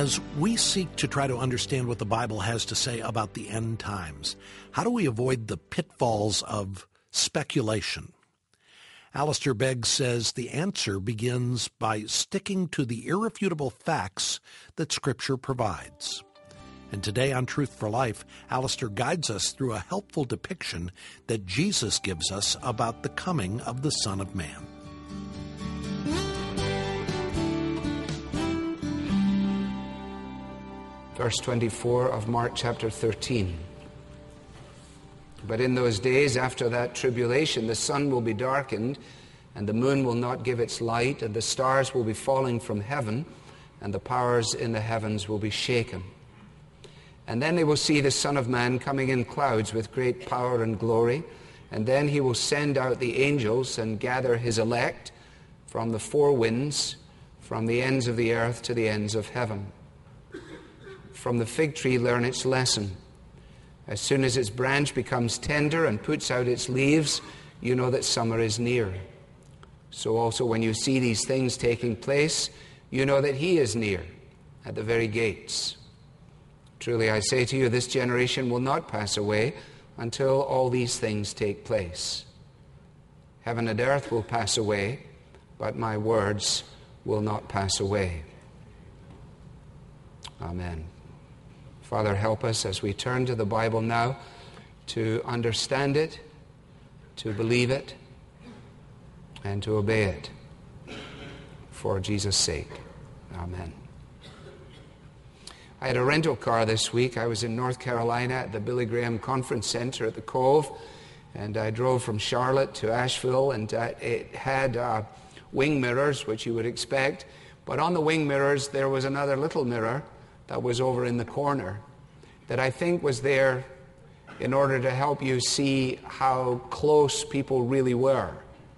As we seek to try to understand what the Bible has to say about the end times, how do we avoid the pitfalls of speculation? Alistair Begg says the answer begins by sticking to the irrefutable facts that Scripture provides. And today on Truth for Life, Alistair guides us through a helpful depiction that Jesus gives us about the coming of the Son of Man. Verse 24 of Mark chapter 13. But in those days after that tribulation, the sun will be darkened, and the moon will not give its light, and the stars will be falling from heaven, and the powers in the heavens will be shaken. And then they will see the Son of Man coming in clouds with great power and glory, and then he will send out the angels and gather his elect from the four winds, from the ends of the earth to the ends of heaven. From the fig tree learn its lesson. As soon as its branch becomes tender and puts out its leaves, you know that summer is near. So also when you see these things taking place, you know that he is near, at the very gates. Truly I say to you, this generation will not pass away until all these things take place. Heaven and earth will pass away, but my words will not pass away. Amen. Father, help us as we turn to the Bible now to understand it, to believe it, and to obey it. For Jesus' sake. Amen. I had a rental car this week. I was in North Carolina at the Billy Graham Conference Center at the Cove, and I drove from Charlotte to Asheville, and it had wing mirrors, which you would expect, but on the wing mirrors there was another little mirror that was over in the corner that I think was there in order to help you see how close people really were.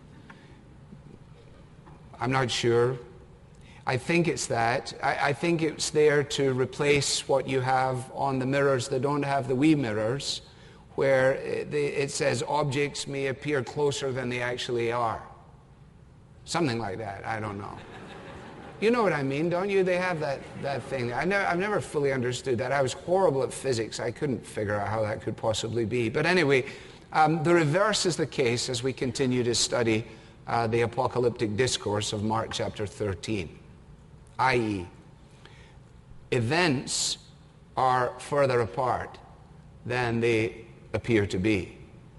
I'm not sure. I think it's that. I think it's there to replace what you have on the mirrors that don't have the wee mirrors, where it says objects may appear closer than they actually are. Something like that. I don't know. You know what I mean, don't you? They have that thing. I've never fully understood that. I was horrible at physics. I couldn't figure out how that could possibly be. But anyway, the reverse is the case as we continue to study the apocalyptic discourse of Mark chapter 13. I.e., events are further apart than they appear to be.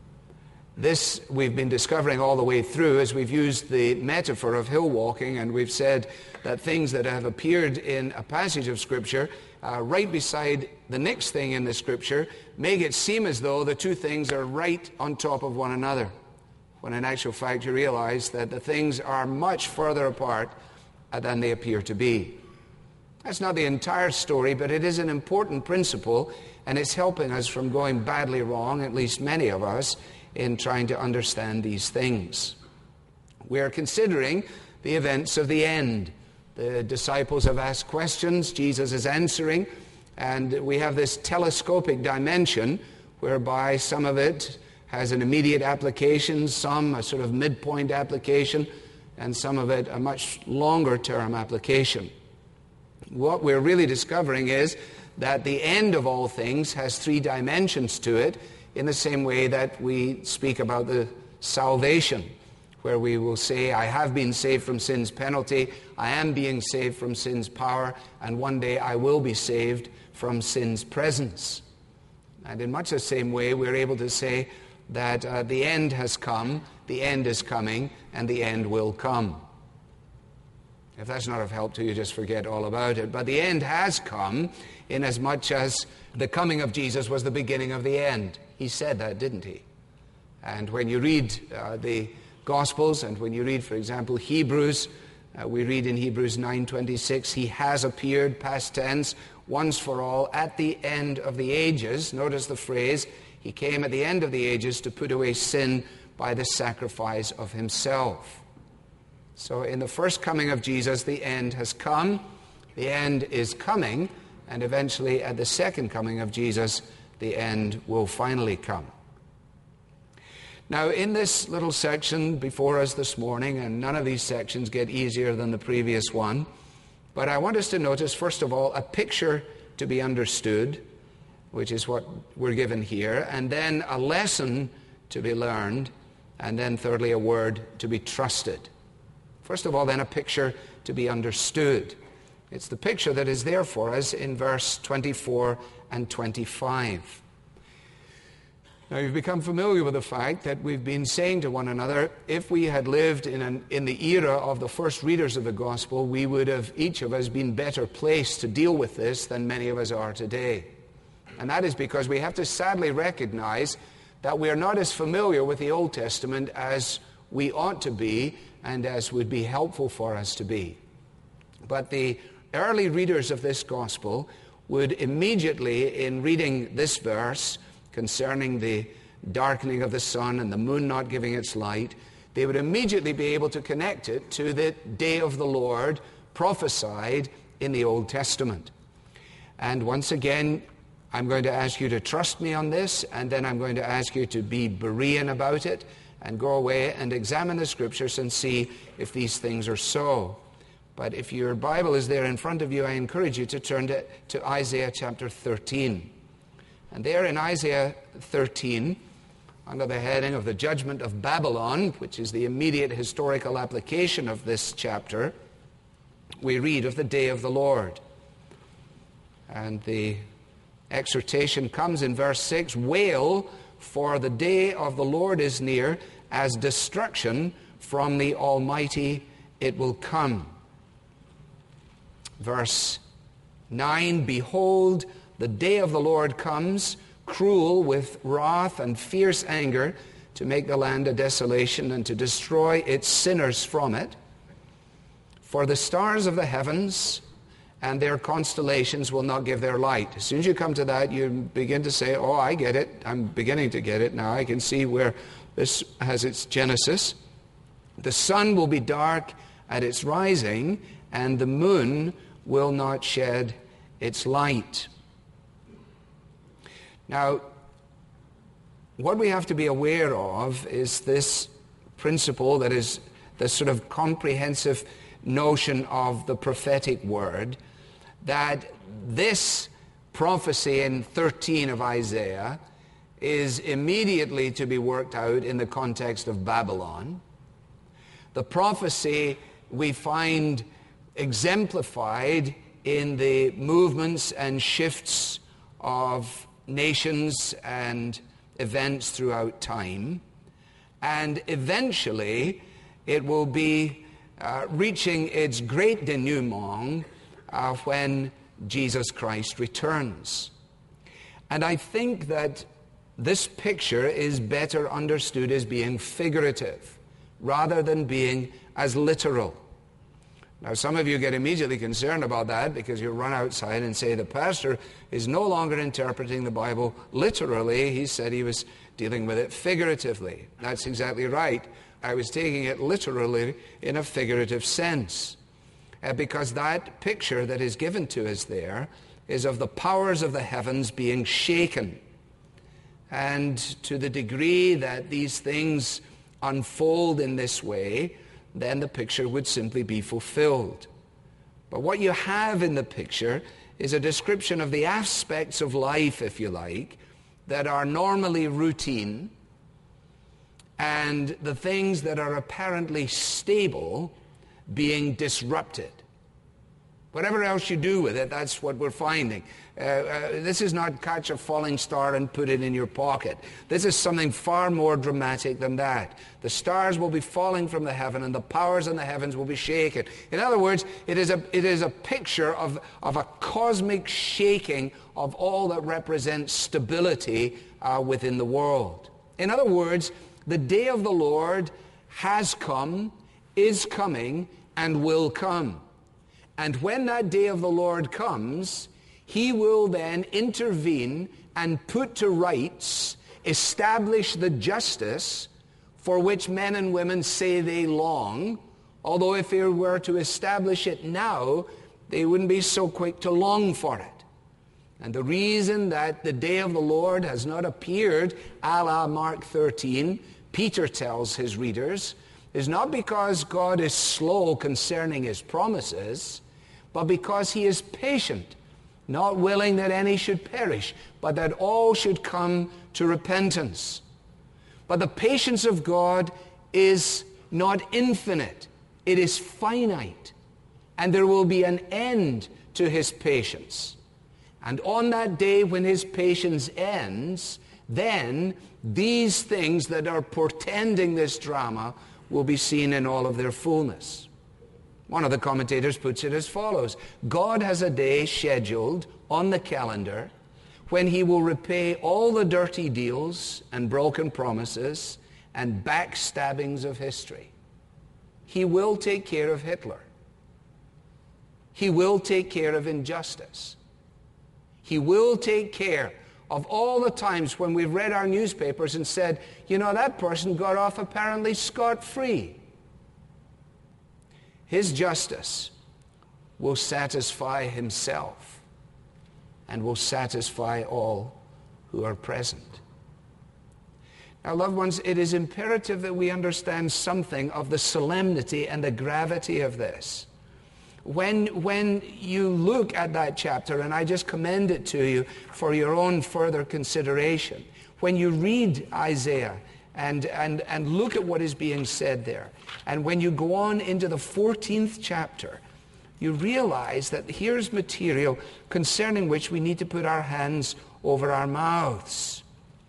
This we've been discovering all the way through as we've used the metaphor of hill walking, and we've said that things that have appeared in a passage of Scripture right beside the next thing in the Scripture make it seem as though the two things are right on top of one another, when in actual fact you realize that the things are much further apart than they appear to be. That's not the entire story, but it is an important principle, and it's helping us from going badly wrong, at least many of us, in trying to understand these things. We are considering the events of the end. The disciples have asked questions, Jesus is answering, and we have this telescopic dimension whereby some of it has an immediate application, some a sort of midpoint application, and some of it a much longer term application. What we're really discovering is that the end of all things has three dimensions to it, in the same way that we speak about the salvation, where we will say, I have been saved from sin's penalty, I am being saved from sin's power, and one day I will be saved from sin's presence. And in much the same way, we're able to say that the end has come, the end is coming, and the end will come. If that's not of help to you, just forget all about it. But the end has come, inasmuch as the coming of Jesus was the beginning of the end. He said that, didn't he? And when you read the Gospels, and when you read, for example, Hebrews, we read in Hebrews 9:26, he has appeared, past tense, once for all, at the end of the ages. Notice the phrase, he came at the end of the ages to put away sin by the sacrifice of himself. So in the first coming of Jesus, the end has come, the end is coming, and eventually at the second coming of Jesus, the end will finally come. Now, in this little section before us this morning, and none of these sections get easier than the previous one, But I want us to notice, first of all, a picture to be understood, which is what we're given here, and then a lesson to be learned, and then thirdly, a word to be trusted. First of all, then, a picture to be understood. It's the picture that is there for us in verse 24 and 25. Now, you've become familiar with the fact that we've been saying to one another, if we had lived in the era of the first readers of the gospel, we would have, each of us, been better placed to deal with this than many of us are today. And that is because we have to sadly recognize that we are not as familiar with the Old Testament as we ought to be and as would be helpful for us to be. But the early readers of this gospel would immediately, in reading this verse concerning the darkening of the sun and the moon not giving its light, they would immediately be able to connect it to the day of the Lord prophesied in the Old Testament. And once again, I'm going to ask you to trust me on this, and then I'm going to ask you to be Berean about it and go away and examine the Scriptures and see if these things are so. But if your Bible is there in front of you, I encourage you to turn to Isaiah chapter 13. And there in Isaiah 13, under the heading of the judgment of Babylon, which is the immediate historical application of this chapter, we read of the day of the Lord. And the exhortation comes in verse 6, "Wail, for the day of the Lord is near, as destruction from the Almighty it will come." Verse 9, "Behold, the day of the Lord comes, cruel with wrath and fierce anger, to make the land a desolation and to destroy its sinners from it. For the stars of the heavens and their constellations will not give their light." As soon as you come to that, you begin to say, oh, I get it. I'm beginning to get it now. I can see where this has its genesis. "The sun will be dark at its rising, and the moon will not shed its light." Now, what we have to be aware of is this principle that is the sort of comprehensive notion of the prophetic word, that this prophecy in 13 of Isaiah is immediately to be worked out in the context of Babylon. The prophecy we find exemplified in the movements and shifts of nations and events throughout time, and eventually it will be reaching its great denouement when Jesus Christ returns. And I think that this picture is better understood as being figurative rather than being as literal. Now, some of you get immediately concerned about that because you run outside and say the pastor is no longer interpreting the Bible literally. He said he was dealing with it figuratively. That's exactly right. I was taking it literally in a figurative sense. Because that picture that is given to us there is of the powers of the heavens being shaken. And to the degree that these things unfold in this way, then the picture would simply be fulfilled. But what you have in the picture is a description of the aspects of life, if you like, that are normally routine, and the things that are apparently stable being disrupted. Whatever else you do with it, that's what we're finding. This is not catch a falling star and put it in your pocket. This is something far more dramatic than that. The stars will be falling from the heaven, and the powers in the heavens will be shaken. In other words, it is a picture of a cosmic shaking of all that represents stability within the world. In other words, the day of the Lord has come, is coming, and will come. And when that day of the Lord comes, he will then intervene and put to rights, establish the justice for which men and women say they long, although if he were to establish it now, they wouldn't be so quick to long for it. And the reason that the day of the Lord has not appeared a la Mark 13, Peter tells his readers, is not because God is slow concerning his promises, but because he is patient, not willing that any should perish, but that all should come to repentance. But the patience of God is not infinite. It is finite. And there will be an end to his patience. And on that day when his patience ends, then these things that are portending this drama will be seen in all of their fullness. One of the commentators puts it as follows: God has a day scheduled on the calendar when he will repay all the dirty deals and broken promises and backstabbings of history. He will take care of Hitler. He will take care of injustice. He will take care of all the times when we've read our newspapers and said, you know, that person got off apparently scot-free. His justice will satisfy himself and will satisfy all who are present. Now, loved ones, it is imperative that we understand something of the solemnity and the gravity of this. When you look at that chapter, and I just commend it to you for your own further consideration, when you read Isaiah and look at what is being said there, and when you go on into the 14th chapter, you realize that here's material concerning which we need to put our hands over our mouths.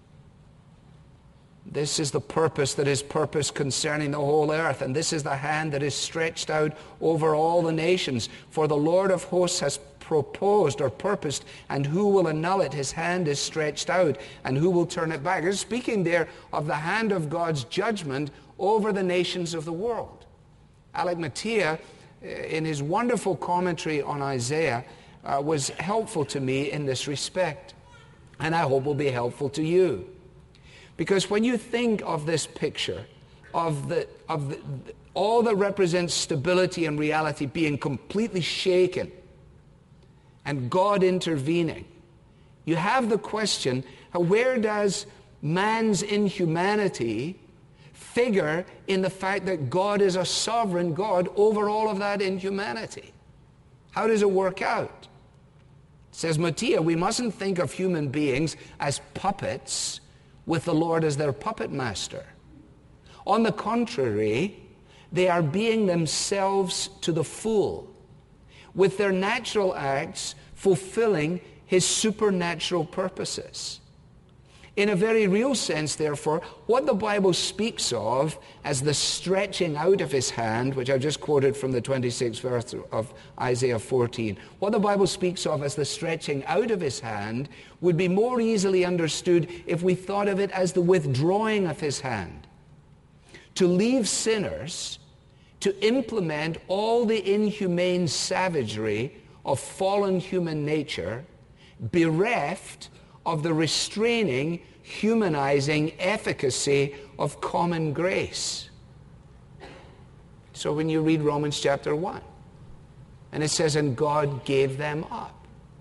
This is the purpose that is purpose concerning the whole earth, and this is the hand that is stretched out over all the nations. For the Lord of hosts has proposed or purposed, and who will annul it? His hand is stretched out, and who will turn it back? It's speaking there of the hand of God's judgment over the nations of the world. Alec Mattia, in his wonderful commentary on Isaiah, was helpful to me in this respect, and I hope will be helpful to you. Because when you think of this picture of all that represents stability and reality being completely shaken and God intervening, you have the question, where does man's inhumanity figure in the fact that God is a sovereign God over all of that inhumanity? How does it work out? Says Mattia, we mustn't think of human beings as puppets with the Lord as their puppet master. On the contrary, they are being themselves to the full, with their natural acts fulfilling his supernatural purposes. In a very real sense, therefore, what the Bible speaks of as the stretching out of his hand, which I've just quoted from the 26th verse of Isaiah 14, what the Bible speaks of as the stretching out of his hand would be more easily understood if we thought of it as the withdrawing of his hand, to leave sinners to implement all the inhumane savagery of fallen human nature, bereft of the restraining, humanizing efficacy of common grace. So when you read Romans chapter 1, and it says, and God gave them up.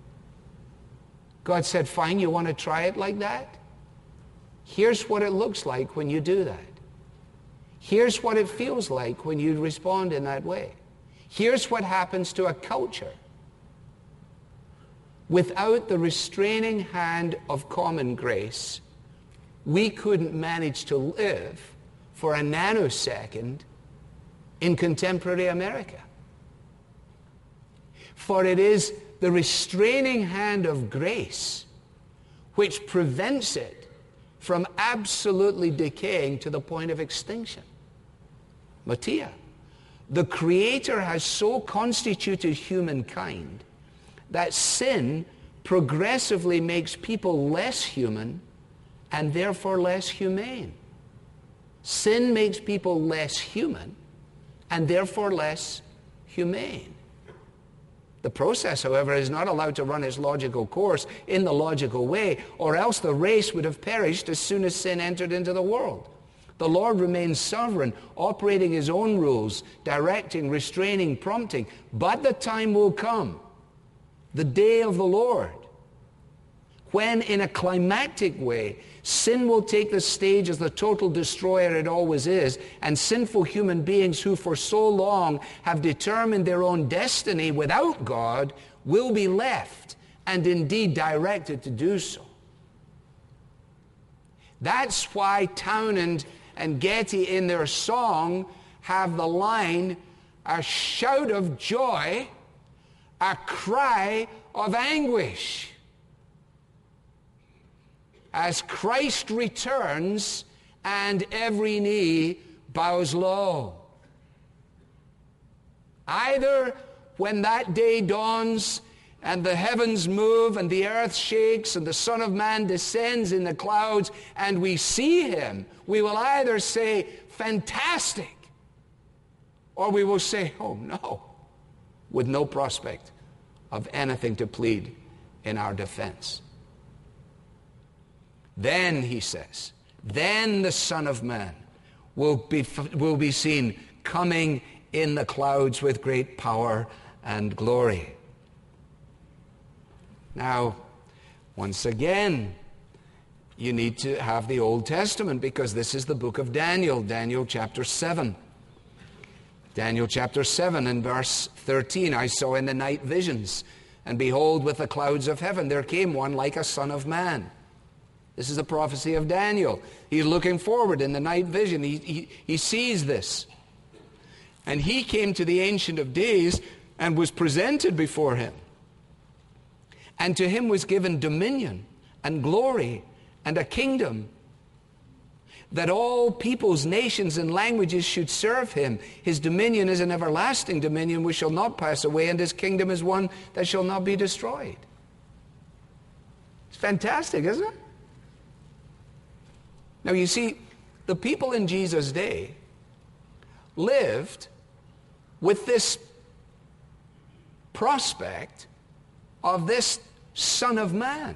God said, fine, you want to try it like that? Here's what it looks like when you do that. Here's what it feels like when you respond in that way. Here's what happens to a culture. Without the restraining hand of common grace, we couldn't manage to live for a nanosecond in contemporary America. For it is the restraining hand of grace which prevents it from absolutely decaying to the point of extinction. Mattia, the Creator has so constituted humankind that sin progressively makes people less human and therefore less humane. Sin makes people less human and therefore less humane. The process, however, is not allowed to run its logical course in the logical way, or else the race would have perished as soon as sin entered into the world. The Lord remains sovereign, operating his own rules, directing, restraining, prompting. But the time will come, the day of the Lord, when in a climactic way, sin will take the stage as the total destroyer it always is, and sinful human beings who for so long have determined their own destiny without God will be left and indeed directed to do so. That's why Townend and Getty in their song have the line, a shout of joy, a cry of anguish. As Christ returns and every knee bows low. Either when that day dawns and the heavens move and the earth shakes and the Son of Man descends in the clouds and we see him, we will either say, fantastic, or we will say, oh no, with no prospect of anything to plead in our defense. Then, he says, then the Son of Man will be seen coming in the clouds with great power and glory. Now, once again, you need to have the Old Testament because this is the book of Daniel, Daniel chapter 7. Daniel chapter 7 and verse 13, I saw in the night visions, and behold, with the clouds of heaven there came one like a son of man. This is the prophecy of Daniel. He's looking forward in the night vision. He sees this. And he came to the Ancient of Days and was presented before him. And to him was given dominion and glory and a kingdom, that all peoples, nations, and languages should serve him. His dominion is an everlasting dominion which shall not pass away, and his kingdom is one that shall not be destroyed. It's fantastic, isn't it? Now you see, the people in Jesus' day lived with this prospect of this Son of Man.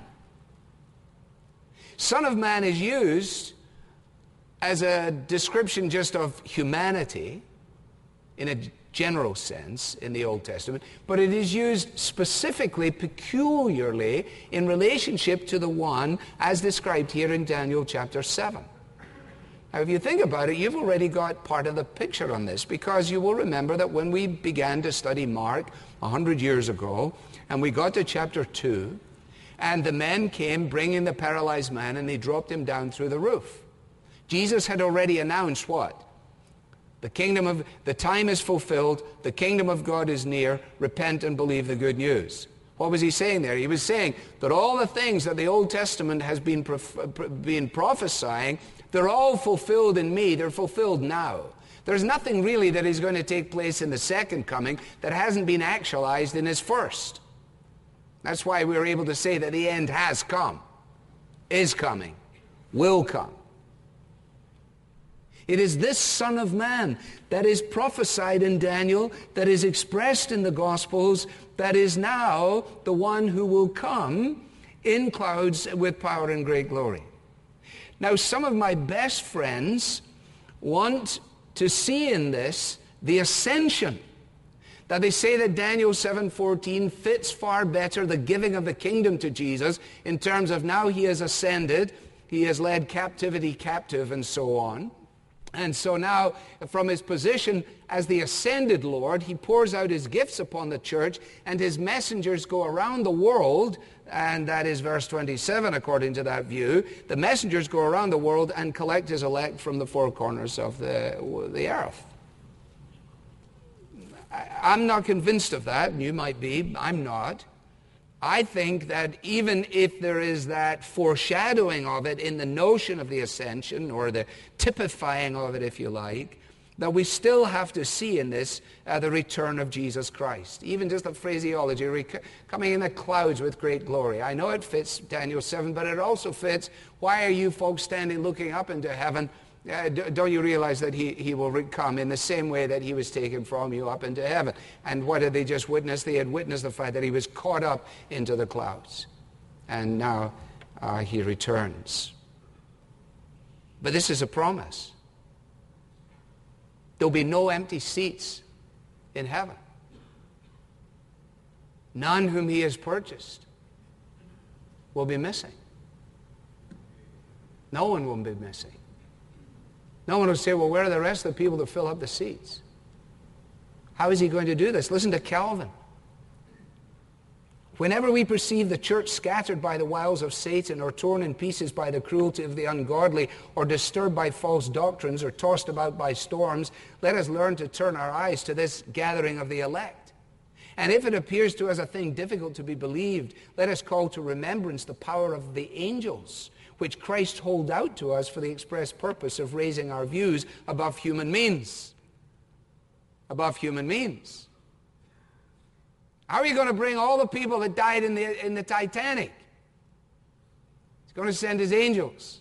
Son of Man is used as a description just of humanity in a general sense in the Old Testament, but it is used specifically, peculiarly in relationship to the one as described here in Daniel chapter 7. Now, if you think about it, you've already got part of the picture on this, because you will remember that when we began to study Mark 100 years ago, and we got to chapter 2, and the men came bringing the paralyzed man, and they dropped him down through the roof. Jesus had already announced what? The time is fulfilled, the kingdom of God is near, repent and believe the good news. What was he saying there? He was saying that all the things that the Old Testament has been prophesying, they're all fulfilled in me, they're fulfilled now. There's nothing really that is going to take place in the second coming that hasn't been actualized in his first. That's why we're able to say that the end has come, is coming, will come. It is this Son of Man that is prophesied in Daniel, that is expressed in the Gospels, that is now the one who will come in clouds with power and great glory. Now, some of my best friends want to see in this the ascension. That they say that Daniel 7:14 fits far better the giving of the kingdom to Jesus in terms of now he has ascended, he has led captivity captive and so on. And so now, from his position as the ascended Lord, he pours out his gifts upon the church, and his messengers go around the world, and that is verse 27 according to that view. The messengers go around the world and collect his elect from the four corners of the earth. I'm not convinced of that. You might be. I'm not. I think that even if there is that foreshadowing of it in the notion of the ascension, or the typifying of it, if you like, that we still have to see in this the return of Jesus Christ. Even just the phraseology, coming in the clouds with great glory. I know it fits Daniel 7, but it also fits, why are you folks standing looking up into heaven? Don't you realize that he will come in the same way that he was taken from you up into heaven? And what had they just witnessed? They had witnessed the fact that he was caught up into the clouds. And now he returns. But this is a promise. There'll be no empty seats in heaven. None whom he has purchased. will be missing. No one will be missing. No one will say, well, where are the rest of the people to fill up the seats? How is he going to do this? Listen to Calvin. Whenever we perceive the church scattered by the wiles of Satan, or torn in pieces by the cruelty of the ungodly, or disturbed by false doctrines, or tossed about by storms, let us learn to turn our eyes to this gathering of the elect. And if it appears to us a thing difficult to be believed, let us call to remembrance the power of the angels, which Christ holds out to us for the express purpose of raising our views above human means. Above human means. How are you going to bring all the people that died in the Titanic? He's going to send his angels.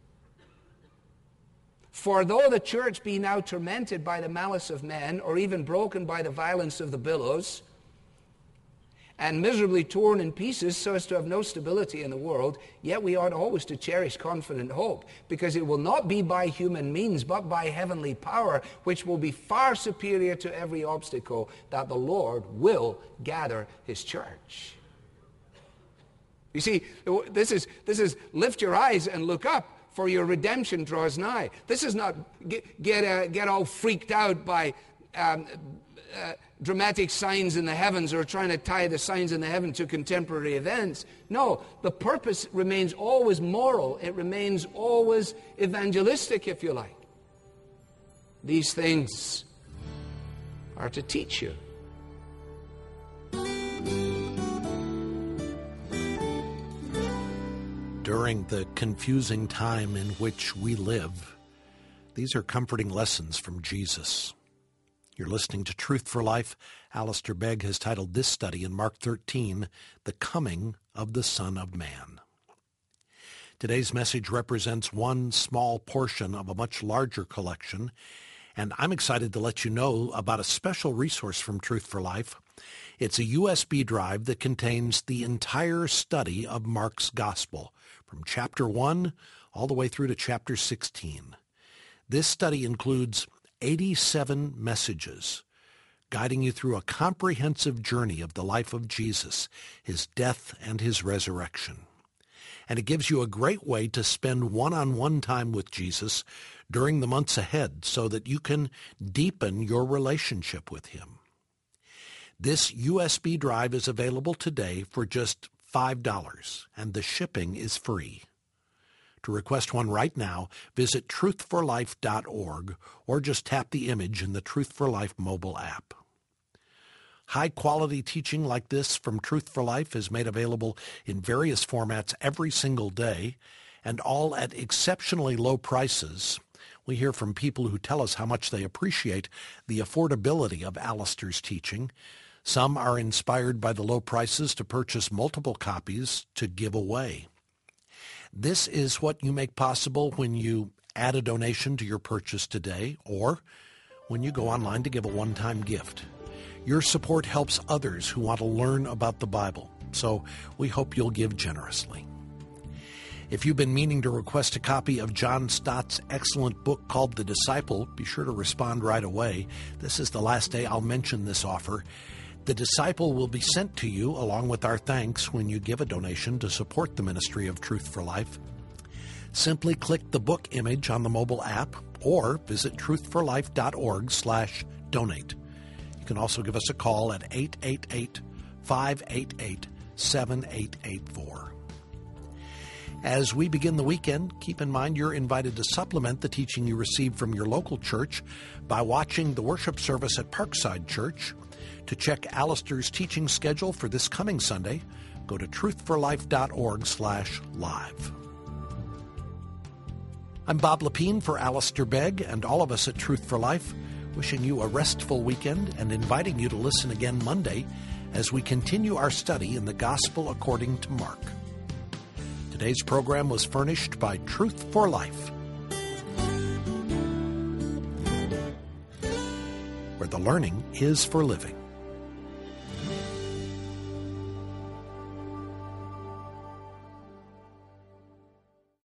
For though the church be now tormented by the malice of men, or even broken by the violence of the billows, and miserably torn in pieces so as to have no stability in the world, yet we ought always to cherish confident hope, because it will not be by human means, but by heavenly power, which will be far superior to every obstacle, that the Lord will gather his church. You see, this is lift your eyes and look up, for your redemption draws nigh. This is not get all freaked out by dramatic signs in the heavens, or trying to tie the signs in the heaven to contemporary events. No, the purpose remains always moral. It remains always evangelistic, if you like. These things are to teach you. During the confusing time in which we live, these are comforting lessons from Jesus. You're listening to Truth for Life. Alistair Begg has titled this study in Mark 13, The Coming of the Son of Man. Today's message represents one small portion of a much larger collection, and I'm excited to let you know about a special resource from Truth for Life. It's a USB drive that contains the entire study of Mark's Gospel, from chapter 1 all the way through to chapter 16. This study includes 87 messages guiding you through a comprehensive journey of the life of Jesus, his death and his resurrection. And it gives you a great way to spend one-on-one time with Jesus during the months ahead so that you can deepen your relationship with him. This USB drive is available today for just $5, and the shipping is free. To request one right now, visit truthforlife.org or just tap the image in the Truth for Life mobile app. High-quality teaching like this from Truth for Life is made available in various formats every single day, and all at exceptionally low prices. We hear from people who tell us how much they appreciate the affordability of Alistair's teaching. Some are inspired by the low prices to purchase multiple copies to give away. This is what you make possible when you add a donation to your purchase today, or when you go online to give a one-time gift. Your support helps others who want to learn about the Bible, so we hope you'll give generously. If you've been meaning to request a copy of John Stott's excellent book called The Disciple, be sure to respond right away. This is the last day I'll mention this offer. The Disciple will be sent to you along with our thanks when you give a donation to support the ministry of Truth for Life. Simply click the book image on the mobile app or visit truthforlife.org/donate. You can also give us a call at 888-588-7884. As we begin the weekend, keep in mind you're invited to supplement the teaching you receive from your local church by watching the worship service at Parkside Church. To check Alistair's teaching schedule for this coming Sunday, go to truthforlife.org/live. I'm Bob Lepine for Alistair Begg and all of us at Truth for Life, wishing you a restful weekend and inviting you to listen again Monday as we continue our study in the Gospel according to Mark. Today's program was furnished by Truth for Life, where the learning is for living.